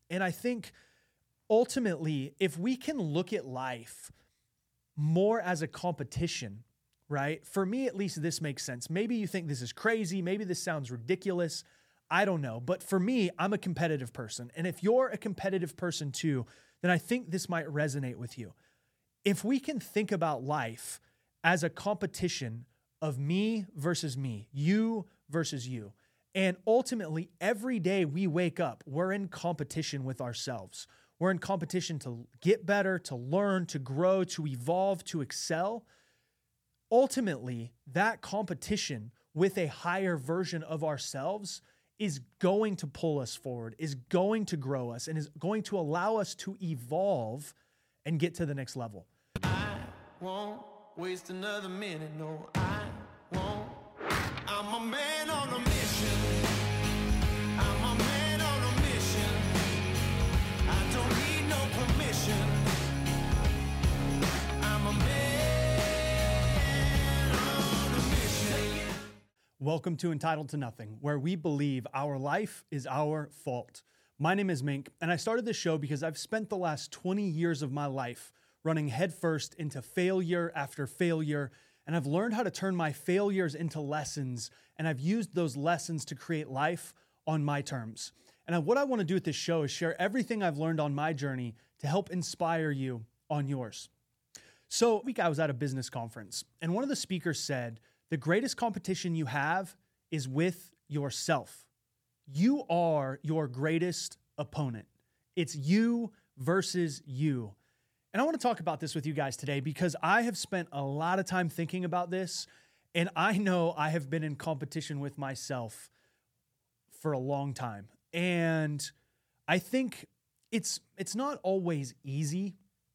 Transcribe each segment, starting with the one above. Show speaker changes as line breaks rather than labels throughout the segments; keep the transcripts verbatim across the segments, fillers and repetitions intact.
And I think ultimately, if we can look at life more as a competition, right? For me, at least, this makes sense. Maybe you think this is crazy. Maybe this sounds ridiculous. I don't know. But for me, I'm a competitive person. And if you're a competitive person too, then I think this might resonate with you. If we can think about life as a competition of me versus me, you versus you, and ultimately every day we wake up, we're in competition with ourselves. We're in competition to get better, to learn, to grow, to evolve, to excel. Ultimately, that competition with a higher version of ourselves is going to pull us forward, is going to grow us, and is going to allow us to evolve and get to the next level.
I won't waste another minute, no, I won't. I'm a man on a mission. I'm a man on a mission. I don't need no permission. I'm a man on a mission.
Welcome to Entitled to Nothing, where we believe our life is our fault. My name is Mink, and I started this show because I've spent the last twenty years of my life running headfirst into failure after failure, and I've learned how to turn my failures into lessons, and I've used those lessons to create life on my terms. And what I want to do with this show is share everything I've learned on my journey to help inspire you on yours. So, a week I was at a business conference, and one of the speakers said, the greatest competition you have is with yourself. You are your greatest opponent. It's you versus you. And I want to talk about this with you guys today because I have spent a lot of time thinking about this, and I know I have been in competition with myself for a long time. And I think it's it's not always easy,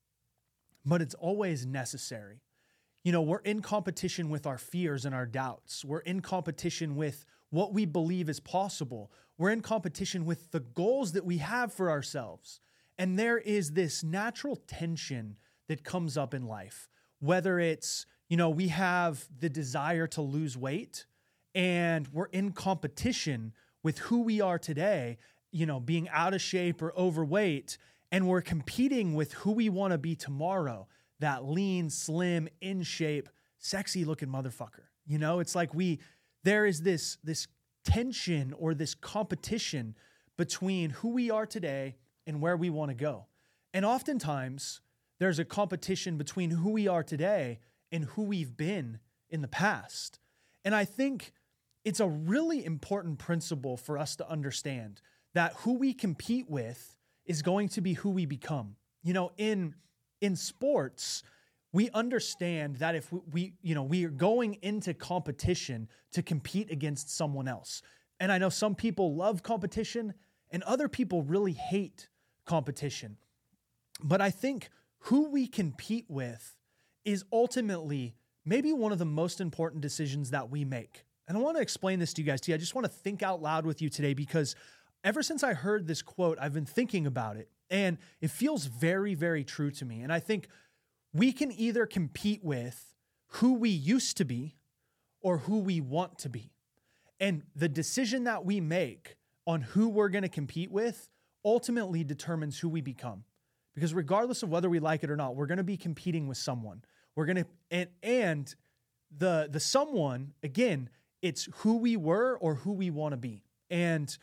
but it's always necessary. You know, we're in competition with our fears and our doubts. We're in competition with what we believe is possible. We're in competition with the goals that we have for ourselves. And there is this natural tension that comes up in life, whether it's, you know, we have the desire to lose weight and we're in competition with who we are today, you know, being out of shape or overweight, and we're competing with who we want to be tomorrow, that lean, slim, in shape, sexy looking motherfucker. You know, it's like we, there is this, this tension or this competition between who we are today and where we want to go. And oftentimes there's a competition between who we are today and who we've been in the past. And I think it's a really important principle for us to understand that who we compete with is going to be who we become. You know, in in sports, we understand that if we, we you know, we are going into competition to compete against someone else. And I know some people love competition and other people really hate competition. But I think who we compete with is ultimately maybe one of the most important decisions that we make. And I want to explain this to you guys too. I just want to think out loud with you today because ever since I heard this quote, I've been thinking about it and it feels very, very true to me. And I think we can either compete with who we used to be or who we want to be. And the decision that we make on who we're going to compete with ultimately determines who we become. Because regardless of whether we like it or not, we're going to be competing with someone. We're going to, and, and the, the someone, again, it's who we were or who we want to be. And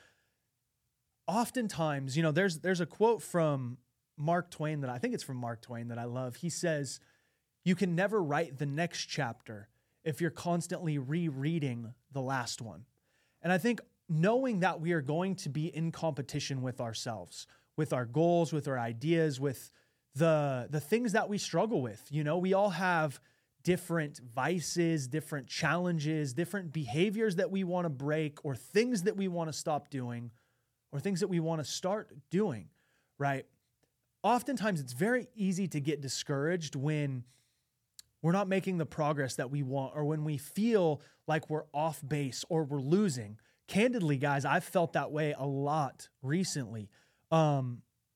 oftentimes, you know, there's, there's a quote from Mark Twain that I think it's from Mark Twain that I love. He says, you can never write the next chapter if you're constantly rereading the last one. And I think knowing that we are going to be in competition with ourselves, with our goals, with our ideas, with the, the things that we struggle with. You know, we all have different vices, different challenges, different behaviors that we want to break or things that we want to stop doing or things that we want to start doing, right? Oftentimes it's very easy to get discouraged when we're not making the progress that we want or when we feel like we're off base or we're losing. Candidly, guys, I've felt that way a lot recently. Um,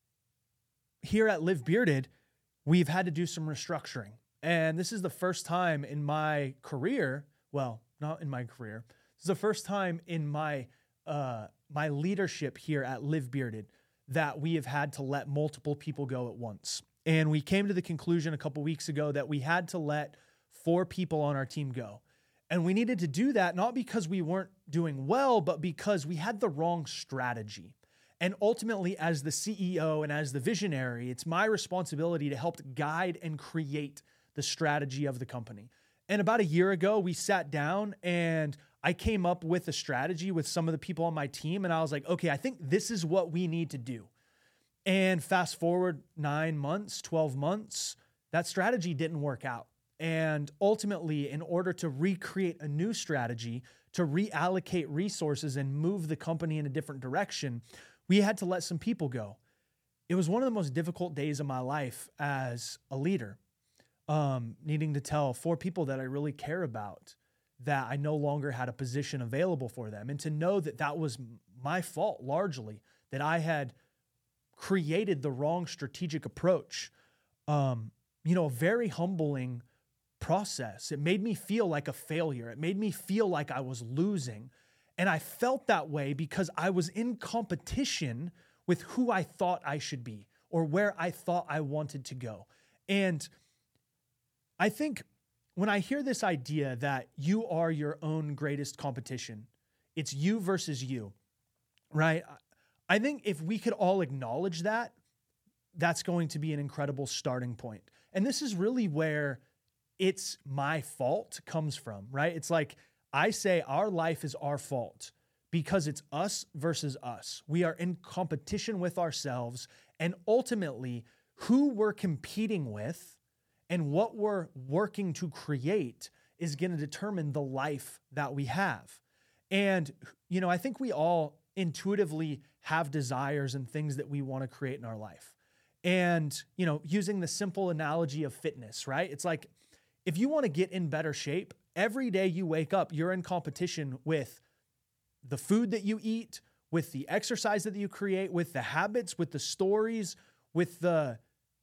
here at Live Bearded, we've had to do some restructuring. And this is the first time in my career, well, not in my career, this is the first time in my uh, my leadership here at Live Bearded that we have had to let multiple people go at once. And we came to the conclusion a couple weeks ago that we had to let four people on our team go. And we needed to do that not because we weren't doing well, but because we had the wrong strategy. And ultimately, as the C E O and as the visionary, it's my responsibility to help guide and create the strategy of the company. And about a year ago, we sat down and I came up with a strategy with some of the people on my team. And I was like, okay, I think this is what we need to do. And fast forward nine months, twelve months, that strategy didn't work out. And ultimately, in order to recreate a new strategy, to reallocate resources and move the company in a different direction, we had to let some people go. It was one of the most difficult days of my life as a leader, um, needing to tell four people that I really care about that I no longer had a position available for them, and to know that that was my fault largely, that I had created the wrong strategic approach. Um, you know, a very humbling process. It made me feel like a failure. It made me feel like I was losing. And I felt that way because I was in competition with who I thought I should be or where I thought I wanted to go. And I think when I hear this idea that you are your own greatest competition, it's you versus you, right? I think if we could all acknowledge that, that's going to be an incredible starting point. And this is really where it's my fault comes from, right? It's like, I say our life is our fault because it's us versus us. We are in competition with ourselves, and ultimately who we're competing with and what we're working to create is going to determine the life that we have. And, you know, I think we all intuitively have desires and things that we want to create in our life. And, you know, using the simple analogy of fitness, right? It's like, if you want to get in better shape, every day you wake up, you're in competition with the food that you eat, with the exercise that you create, with the habits, with the stories, with the,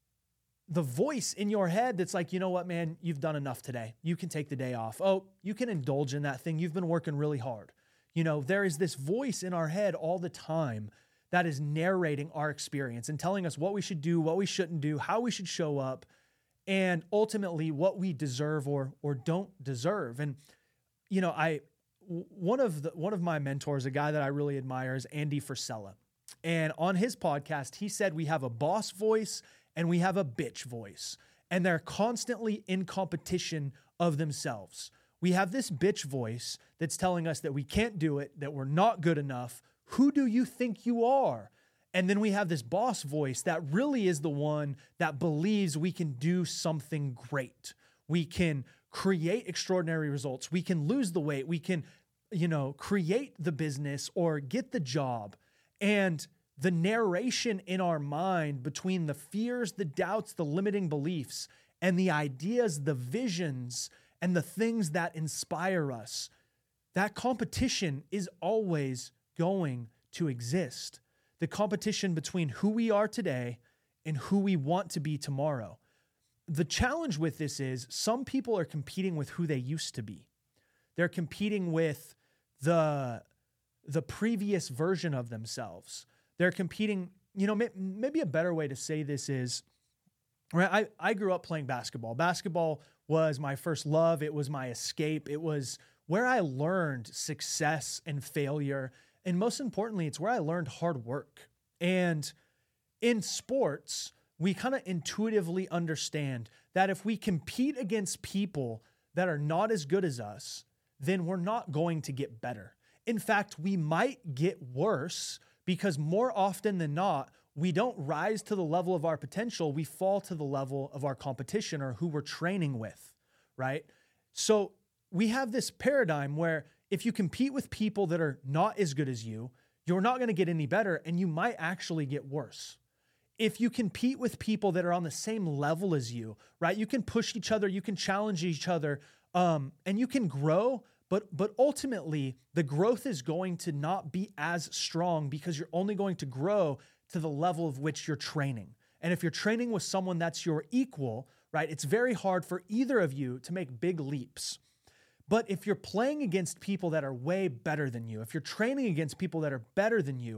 the voice in your head that's like, you know what, man, you've done enough today. You can take the day off. Oh, you can indulge in that thing. You've been working really hard. You know, there is this voice in our head all the time that is narrating our experience and telling us what we should do, what we shouldn't do, how we should show up, and ultimately what we deserve or or don't deserve. And, you know, I one of the one of my mentors, a guy that I really admire, is Andy Frisella. And on his podcast, he said we have a boss voice and we have a bitch voice. And they're constantly in competition of themselves. We have this bitch voice that's telling us that we can't do it, that we're not good enough. Who do you think you are? And then we have this boss voice that really is the one that believes we can do something great. We can create extraordinary results. We can lose the weight. We can, you know, create the business or get the job. And the narration in our mind between the fears, the doubts, the limiting beliefs, and the ideas, the visions, and the things that inspire us, that competition is always going to exist. The competition between who we are today and who we want to be tomorrow. The challenge with this is some people are competing with who they used to be. They're competing with the, the previous version of themselves. They're competing, you know, maybe a better way to say this is, right? I, I grew up playing basketball. Basketball was my first love. It was my escape. It was where I learned success and failure. And most importantly, it's where I learned hard work. And in sports, we kind of intuitively understand that if we compete against people that are not as good as us, then we're not going to get better. In fact, we might get worse because more often than not, we don't rise to the level of our potential. We fall to the level of our competition or who we're training with, right? So we have this paradigm where if you compete with people that are not as good as you, you're not going to get any better, and you might actually get worse. If you compete with people that are on the same level as you, right? You can push each other, you can challenge each other, um, and you can grow, but but ultimately the growth is going to not be as strong because you're only going to grow to the level of which you're training. And if you're training with someone that's your equal, right, it's very hard for either of you to make big leaps. But if you're playing against people that are way better than you, if you're training against people that are better than you,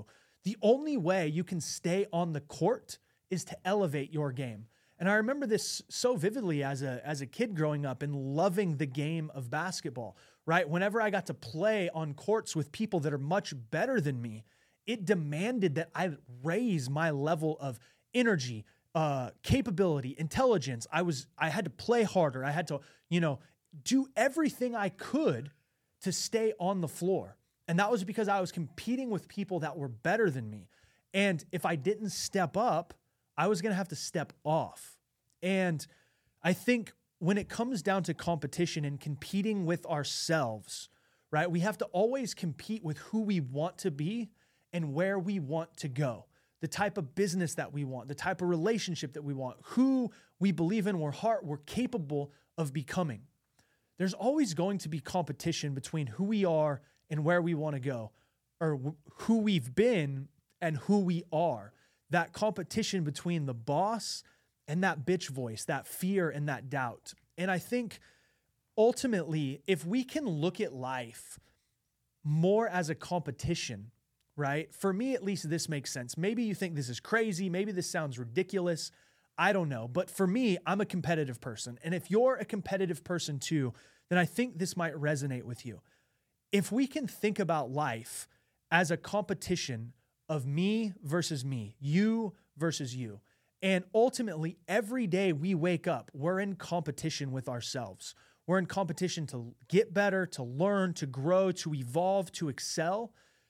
The only way you can stay on the court is to elevate your game. And I remember this so vividly as a, as a kid growing up and loving the game of basketball, right? Whenever I got to play on courts with people that are much better than me, it demanded that I raise my level of energy, uh, capability, intelligence. I was, I had to play harder. I had to, you know, do everything I could to stay on the floor. And that was because I was competing with people that were better than me. And if I didn't step up, I was going to have to step off. And I think when it comes down to competition and competing with ourselves, right, we have to always compete with who we want to be and where we want to go, the type of business that we want, the type of relationship that we want, who we believe in, we're heart, we're capable of becoming. There's always going to be competition between who we are and where we want to go, or who we've been and who we are. That competition between the boss and that bitch voice, that fear and that doubt. And I think ultimately, if we can look at life more as a competition, right? For me, at least, this makes sense. Maybe you think this is crazy. Maybe this sounds ridiculous. I don't know. But for me, I'm a competitive person. And if you're a competitive person too, then I think this might resonate with you. If we can think about life as a competition of me versus me, you versus you, and ultimately every day we wake up, we're in competition with ourselves. We're in competition to get better, to learn, to grow, to evolve, to excel.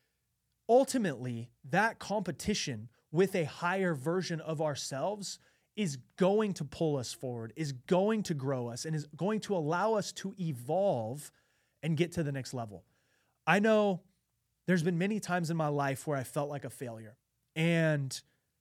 Ultimately, that competition with a higher version of ourselves is going to pull us forward, is going to grow us, and is going to allow us to evolve and get to the next level. I know there's been many times in my life where I felt like a failure, and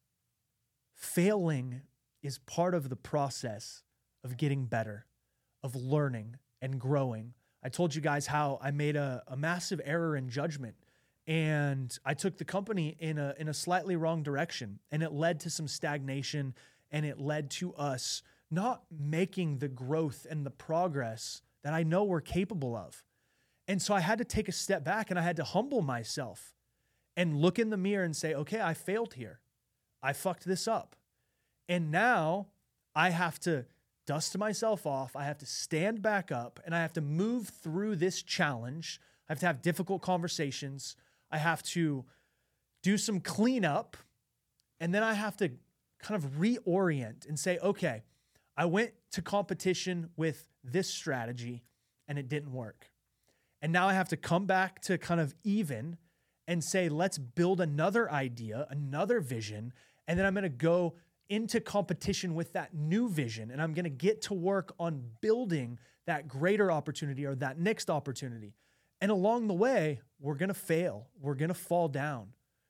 failing is part of the process of getting better, of learning and growing. I told you guys how I made a, a massive error in judgment, and I took the company in a in a slightly wrong direction, and it led to some stagnation, and it led to us not making the growth and the progress that I know we're capable of. And so I had to take a step back, and I had to humble myself and look in the mirror and say, okay, I failed here. I fucked this up. And now I have to dust myself off. I have to stand back up, and I have to move through this challenge. I have to have difficult conversations. I have to do some cleanup, and then I have to kind of reorient and say, okay, I went to competition with this strategy and it didn't work. And now I have to come back to kind of even and say, let's build another idea, another vision, and then I'm going to go into competition with that new vision, and I'm going to get to work on building that greater opportunity or that next opportunity. And along the way, we're going to fail. We're going to fall down.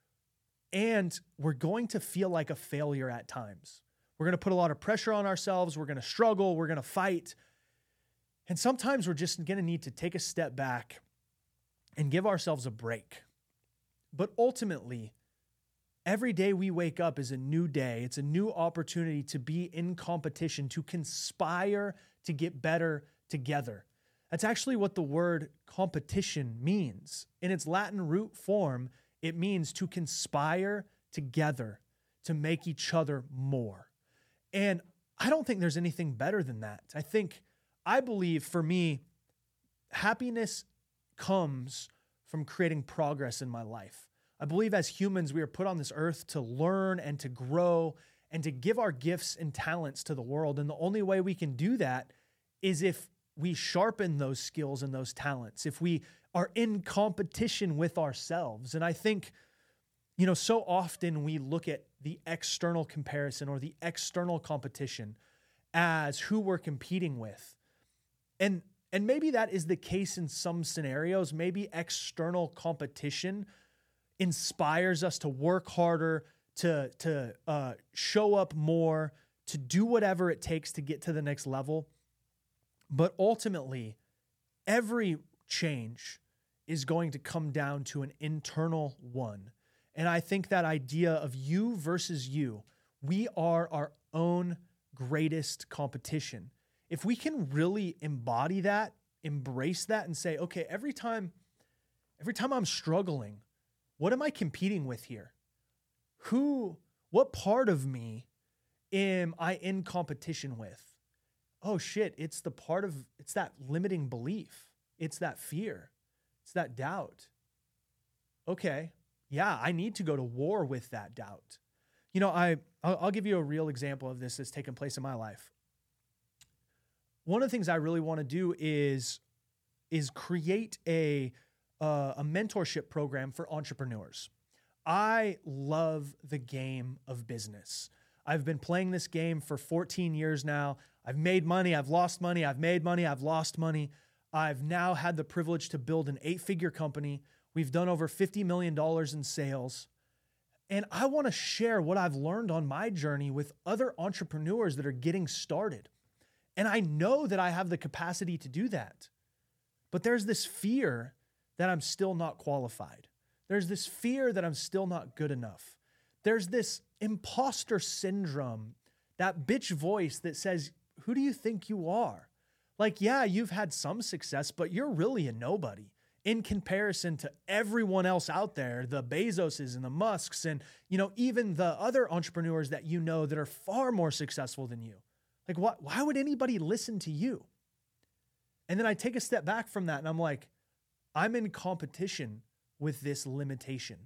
And we're going to feel like a failure at times. We're going to put a lot of pressure on ourselves. We're going to struggle. We're going to fight. And sometimes we're just going to need to take a step back and give ourselves a break. But ultimately, every day we wake up is a new day. It's a new opportunity to be in competition, to conspire to get better together. That's actually what the word competition means. In its Latin root form, it means to conspire together to make each other more. And I don't think there's anything better than that. I think, I believe for me, happiness comes from creating progress in my life. I believe as humans, we are put on this earth to learn and to grow and to give our gifts and talents to the world. And the only way we can do that is if we sharpen those skills and those talents, if we are in competition with ourselves. And I think, you know, so often we look at the external comparison or the external competition as who we're competing with. And, and maybe that is the case in some scenarios. Maybe external competition inspires us to work harder, to, to uh, show up more, to do whatever it takes to get to the next level. But ultimately, every change is going to come down to an internal one. And I think that idea of you versus you, we are our own greatest competition. If we can really embody that, embrace that, and say, okay, every time, every time I'm struggling, what am I competing with here? who, what part of me am I in competition with? Oh shit, it's the part of, it's that limiting belief. It's that fear. It's that doubt. Okay, yeah, I need to go to war with that doubt. You know, I, I'll, I'll give you a real example of this that's taken place in my life. One of the things I really want to do is, is create a, uh, a mentorship program for entrepreneurs. I love the game of business. I've been playing this game for fourteen years now. I've made money. I've lost money. I've made money. I've lost money. I've now had the privilege to build an eight-figure company. We've done over fifty million dollars in sales. And I want to share what I've learned on my journey with other entrepreneurs that are getting started. And I know that I have the capacity to do that. But there's this fear that I'm still not qualified. There's this fear that I'm still not good enough. There's this imposter syndrome, that bitch voice that says, who do you think you are? Like, yeah, you've had some success, but you're really a nobody in comparison to everyone else out there, the Bezoses and the Musks and, you know, even the other entrepreneurs that you know that are far more successful than you. Like, what, why would anybody listen to you? And then I take a step back from that and I'm like, I'm in competition with this limitation.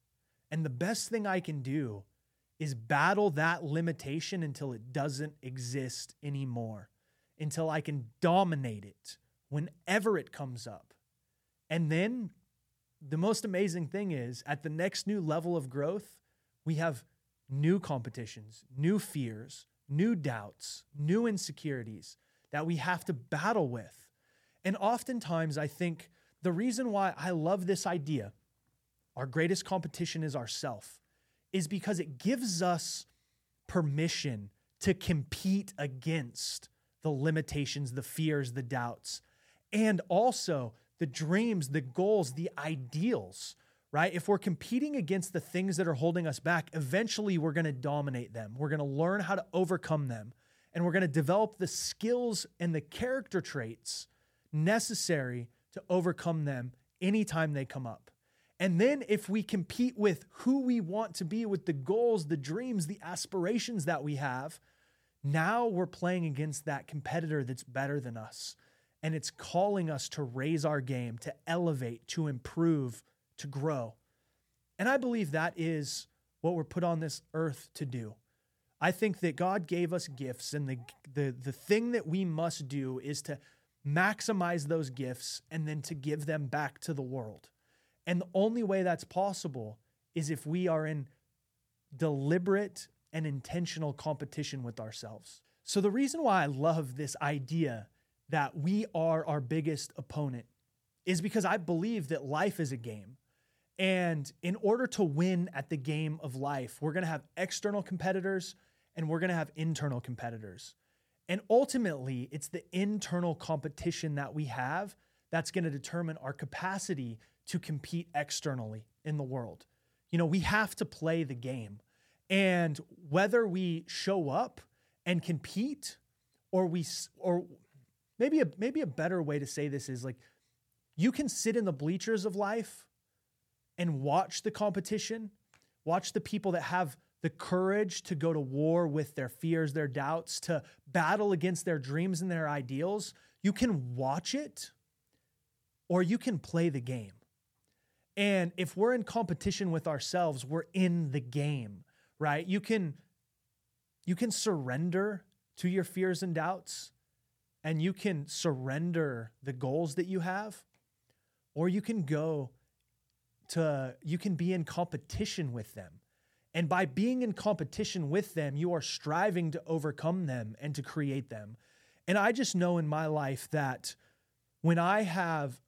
And the best thing I can do is battle that limitation until it doesn't exist anymore, until I can dominate it whenever it comes up. And then the most amazing thing is at the next new level of growth, we have new competitions, new fears, new doubts, new insecurities that we have to battle with. And oftentimes I think the reason why I love this idea, our greatest competition is ourself, is because it gives us permission to compete against the limitations, the fears, the doubts, and also the dreams, the goals, the ideals, right? If we're competing against the things that are holding us back, eventually we're going to dominate them. We're going to learn how to overcome them, and we're going to develop the skills and the character traits necessary to overcome them anytime they come up. And then if we compete with who we want to be, with the goals, the dreams, the aspirations that we have, now we're playing against that competitor that's better than us. And it's calling us to raise our game, to elevate, to improve, to grow. And I believe that is what we're put on this earth to do. I think that God gave us gifts, and the, the, the thing that we must do is to maximize those gifts and then to give them back to the world. And the only way that's possible is if we are in deliberate and intentional competition with ourselves. So the reason why I love this idea that we are our biggest opponent is because I believe that life is a game. And in order to win at the game of life, we're going to have external competitors and we're going to have internal competitors. And ultimately, it's the internal competition that we have that's going to determine our capacity to compete externally in the world. You know, we have to play the game. And whether we show up and compete or we, or maybe a, maybe a better way to say this is like, you can sit in the bleachers of life and watch the competition, watch the people that have the courage to go to war with their fears, their doubts, to battle against their dreams and their ideals. You can watch it or you can play the game. And if we're in competition with ourselves, we're in the game, right? You can, you can surrender to your fears and doubts, and you can surrender the goals that you have, or you can go to, you can be in competition with them. And by being in competition with them, you are striving to overcome them and to create them. And I just know in my life that when I have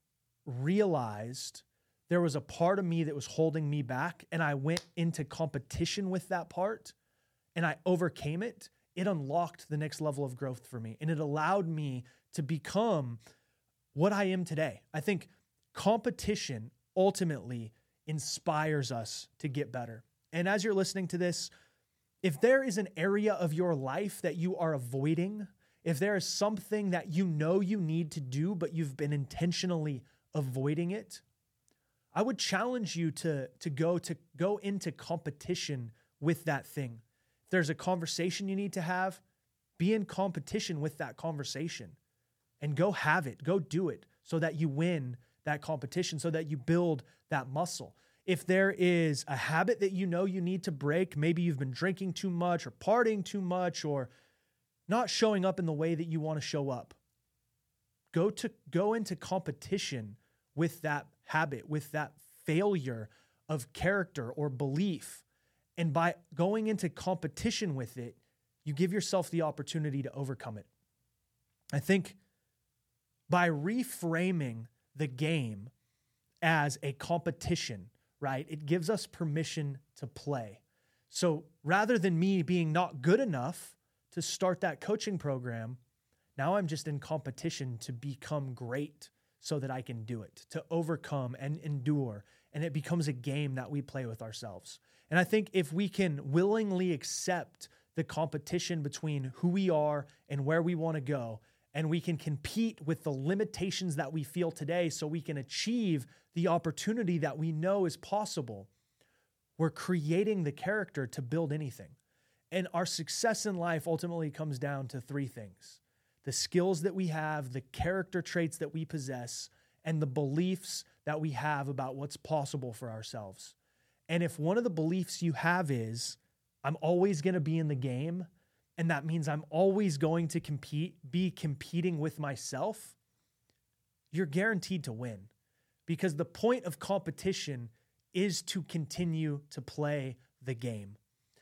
realized there was a part of me that was holding me back and I went into competition with that part and I overcame it, it unlocked the next level of growth for me. And it allowed me to become what I am today. I think competition ultimately inspires us to get better. And as you're listening to this, if there is an area of your life that you are avoiding, if there is something that you know you need to do, but you've been intentionally avoiding it, I would challenge you to, to go to go into competition with that thing. If there's a conversation you need to have, be in competition with that conversation and go have it, go do it so that you win that competition, so that you build that muscle. If there is a habit that you know you need to break, maybe you've been drinking too much or partying too much or not showing up in the way that you want to show up, go to go into competition with that habit, with that failure of character or belief. And by going into competition with it, you give yourself the opportunity to overcome it. I think by reframing the game as a competition, right, it gives us permission to play. So rather than me being not good enough to start that coaching program, now I'm just in competition to become great so that I can do it, to overcome and endure. And it becomes a game that we play with ourselves. And I think if we can willingly accept the competition between who we are and where we want to go, and we can compete with the limitations that we feel today so we can achieve the opportunity that we know is possible, we're creating the character to build anything. And our success in life ultimately comes down to three things: the skills that we have, the character traits that we possess, and the beliefs that we have about what's possible for ourselves. And if one of the beliefs you have is, I'm always going to be in the game, and that means I'm always going to compete, be competing with myself, you're guaranteed to win. Because the point of competition is to continue to play the game.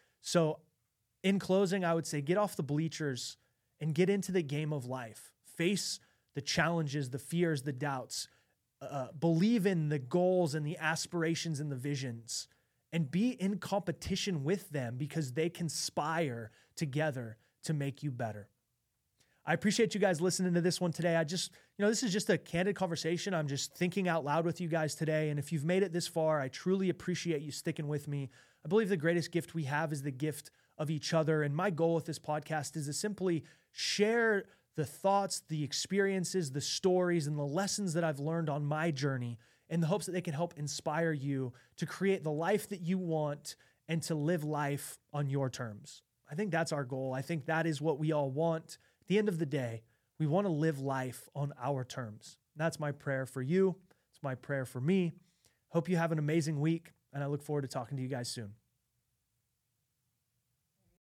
So in closing, I would say get off the bleachers and get into the game of life. Face the challenges, the fears, the doubts. Uh, believe in the goals and the aspirations and the visions, and be in competition with them because they conspire together to make you better. I appreciate you guys listening to this one today. I just, you know, this is just a candid conversation. I'm just thinking out loud with you guys today. And if you've made it this far, I truly appreciate you sticking with me. I believe the greatest gift we have is the gift of each other. And my goal with this podcast is to simply share the thoughts, the experiences, the stories, and the lessons that I've learned on my journey in the hopes that they can help inspire you to create the life that you want and to live life on your terms. I think that's our goal. I think that is what we all want. At the end of the day, we want to live life on our terms. And that's my prayer for you. It's my prayer for me. Hope you have an amazing week, and I look forward to talking to you guys soon.